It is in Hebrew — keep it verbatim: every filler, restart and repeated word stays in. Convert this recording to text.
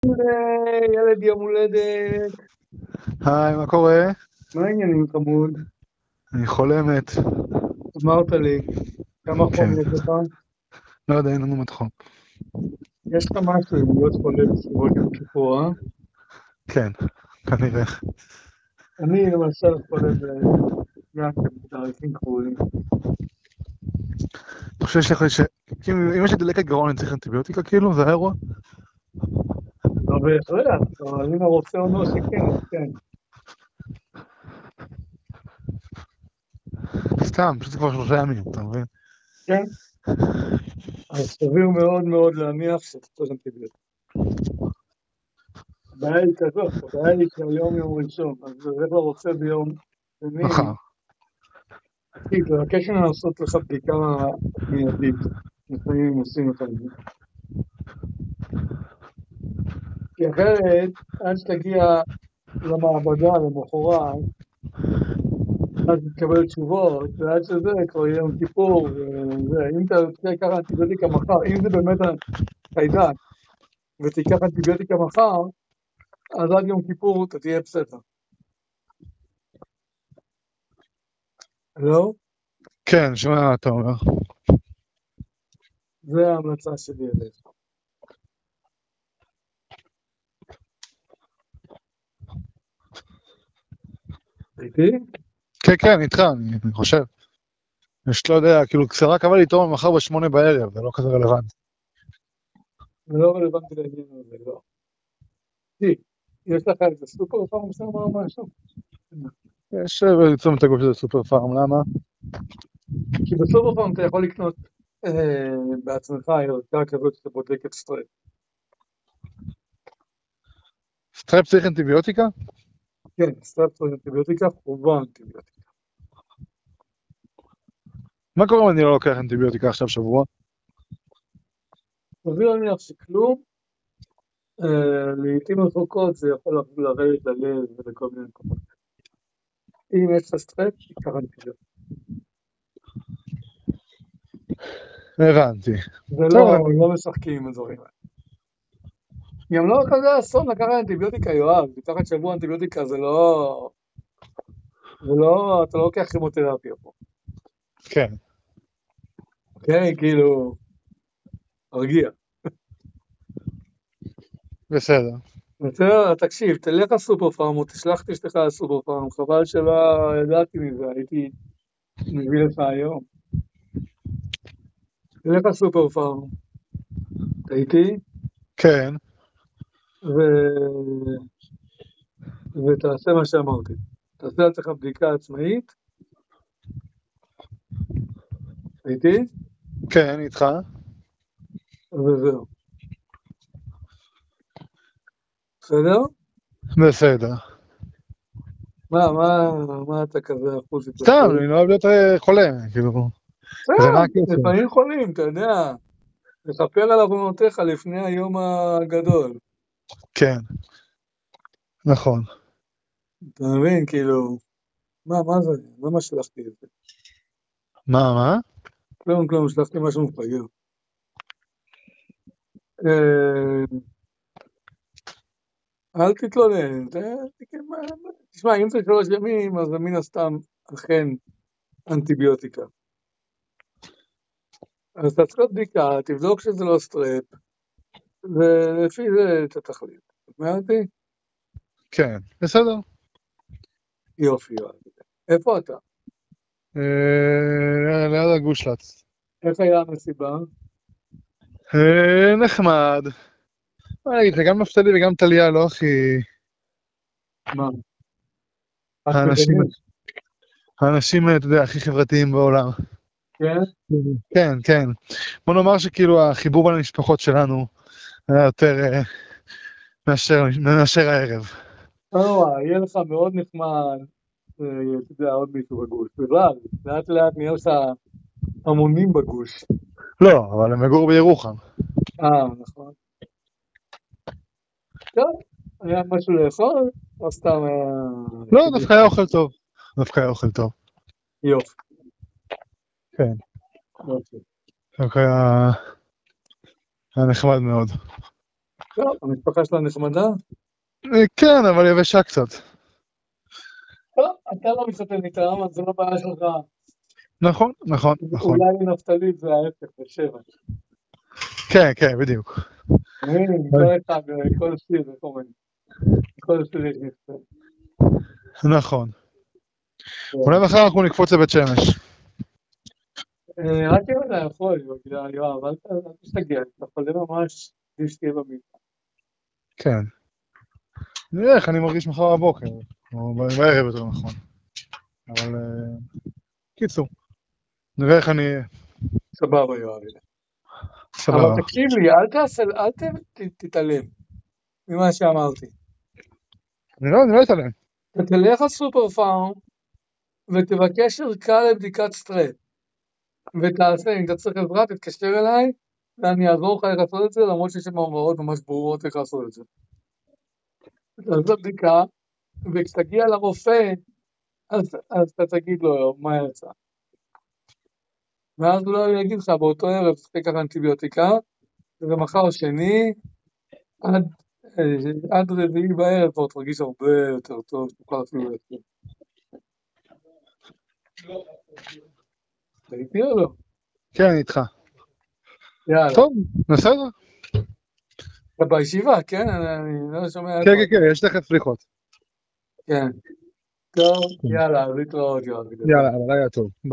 ילד יום הולדת. היי, מה קורה? מה העניינים חמוד? אני חולמת. אמרת לי, כמה כן, חום יש לך? לא יודע, אין לנו מתחום. יש לך משהו עם להיות חולה בסביבות יום כיפור, אה? כן, כנראה. אני למשל חולה גם כן בתאריכים קבועים. אתה חושב שיש לך ש... כאילו, אם יש לי דלקת גרון אני צריך אנטיביוטיקה כאילו? זה האירוע? לא בהכרח, אבל אם הרופא אומר שכן, אז כן. סתם, פשוט זה כבר שלושה ימים, אתה מבין? כן? אז סביר מאוד מאוד להניח שאתה צריך אנטיביוטיקה. הבעיה היא כזאת, הבעיה היא שהיום יום ראשון, אז זה הולך לרופא ביום שני, מחר. אחי, תבקש ממנו לעשות לך בדיקה מיידית, לפעמים הם עושים לך את זה. כי אחרת, עד שתגיע למעבדה למחרת, אז תקבל תשובות, ועד שזה כבר יהיה יום כיפור, וזה, אם אתה תיקח אנטיביוטיקה מחר, אם זה באמת חיידק, ותיקח אנטיביוטיקה מחר, אז עד יום כיפור אתה תהיה בסדר. לא? כן, שומע מה אתה אומר. זה ההמלצה שלי אליך. איתי? כן, כן, איתך, אני, אני חושב. יש לא יודע, כאילו, קצרה קבע לי תום מחר בשמונה בערב, זה לא כזה רלוונטי. זה לא רלוונטי לעניין הזה, לא. תראי, יש לך איזה סופר פארם מסוים או משהו? יש צומת הגוף שזה סופר פארם, למה? כי בסופר פארם אתה יכול לקנות אה, בעצמך ערכה כזאת שאתה בודק את סטרפ. סטרפ צריך אנטיביוטיקה? כן, סטרפ צריך אנטיביוטיקה, חובה אנטיביוטיקה. מה קורה אם אני לא לוקח אנטיביוטיקה עכשיו שבוע? סביר להניח שכלום, אה, לעיתים רחוקות זה יכול לרדת ללב ולכל מיני מקומות. אם יש לך סטרפ, תיקח אנטיביוטיקה. הבנתי. זה טוב, לא, אני... לא משחקים עם הדברים האלה. גם לא כזה אסון לקחת אנטיביוטיקה, יואב, לקחת שבוע אנטיביוטיקה זה לא, זה לא, אתה לא לוקח כימותרפיה פה. כן, אוקיי? כאילו, הרגיע. בסדר. בסדר, תקשיב, תלך לסופר פארם או תשלח את אשתך לסופר פארם, חבל שלא ידעתי מזה, הייתי מביא לך היום. תלך לסופר פארם, אתה איתי? כן. ו... ותעשה מה שאמרתי. תעשה לעצמך בדיקה עצמאית, אתה איתי? כן, איתך. וזהו. בסדר? בסדר. מה, מה, מה אתה כזה אחוז סתם, התלהבות? אני לא אוהב להיות אה, חולה, כאילו, כזה מה בסדר, הקשר? לפעמים חולים, אתה יודע, לכפר על עוונותיך לפני היום הגדול. כן, נכון. אתה מבין, כאילו, מה, מה זה? למה שלחתי את זה? מה, מה? כלום, כלום, שלחתי משהו מפגר. אה, אל תתלונן, זה- כן, מה- מה- תשמע, אם זה שלוש ימים, אז זה מן הסתם אכן אנטיביוטיקה. אז אתה צריך בדיקה, תבדוק שזה לא סטרפ, ולפי זה אתה תחליט. אמרתי? כן, בסדר. יופי, יואב. איפה אתה? אה, ליד הגושלץ. איך היה המסיבה? אה, נחמד. מה להגיד לך, גם נפתלי וגם טליה לא הכי... מה? האנשים, עקדנים? האנשים, אתה יודע, הכי חברתיים בעולם. כן? כן, כן. בוא נאמר שכאילו החיבור בין המשפחות שלנו היה יותר אה, מאשר, מאשר הערב. לא נורא, יהיה לך מאוד נחמד, אה, אתה יודע, עוד מישהו בגוש. בכלל, לאט לאט נהיה לך המונים בגוש. לא, אבל הם יגורו בירוחם. אה, נכון. טוב, היה משהו לאכול, או סתם היה לא, כיבוש? דווקא היה אוכל טוב. דווקא היה אוכל טוב. יופי, כן. יופי. דווקא היה, היה נחמד מאוד. טוב, המשפחה שלה נחמדה? אה, כן, אבל יבשה קצת. טוב, אתה לא מתחתן איתם, אז זה לא בעיה שלך. נכון, נכון, נכון. אולי נפתלית זה ההפך, בשבע. כן, כן, בדיוק. כל אחד, כל שיר, איך אומרים? כל שיר יש נפתל. נכון. אולי מחר אנחנו נקפוץ לבית שמש. רק אם אתה יכול, יואב, אל תשתגע, אתה חולה ממש, עדיף שתהיה במיטה. כן. נראה איך אני מרגיש מחר בבוקר, או בערב יותר נכון. אבל קיצור, נראה איך אני... סבבה, יואב. סבבה. אבל תקשיב לי, אל תעשה, אל תתעלם ממה שאמרתי. אני לא, אני לא אתעלם. אתה תלך לסופר פארם ותבקש ערכה לבדיקת סטרט. ותעשה, אם אתה צריך עזרה, תתקשר אליי, ואני אעזור לך איך לעשות את זה, למרות שיש שם הוראות ממש ברורות איך לעשות את זה. תעשה בדיקה, וכשתגיע לרופא, אז, אז אתה תגיד לו מה יצא. ואז הוא לא יגיד לך, באותו ערב תקח אנטיביוטיקה, וזה מחר שני, עד, עד רביעי בערב, כבר תרגיש הרבה יותר טוב, תוכל אפילו יותר. אתה איתי או לא? כן, אני איתך. יאללה. טוב, בסדר. אתה בישיבה, כן? אני לא שומע... כן, כן, כן, יש תכף סליחות. כן. טוב, יאללה, להתראות, יואב. יאללה, לילה טוב.